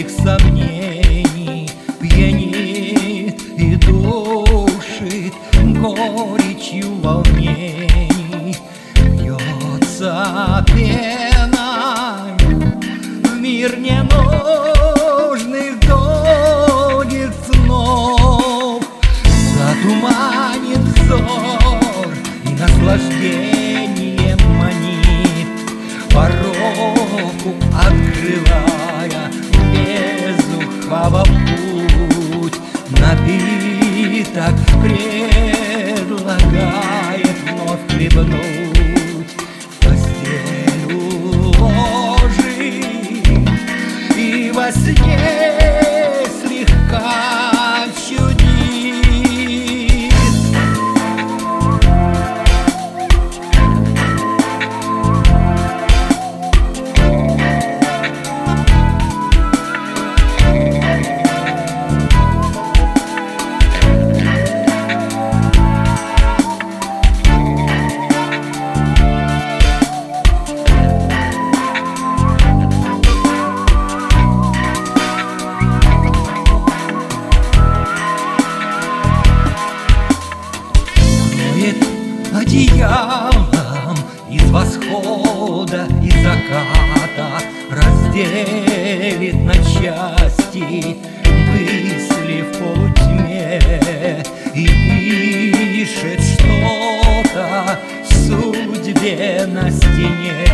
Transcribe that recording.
всех сомнений пьянит и душит горечью волнений. Бьется пена в мир ненужных долгих снов, затуманит взор и наслаждением манит, пороку открывая безухого путь. Напиток предлагает вновь хлебнуть, постель уложит и во сне слегка чудит. Одеялом из восхода и заката разделит на части мысли в полутьме и пишет что-то судьбе на стене.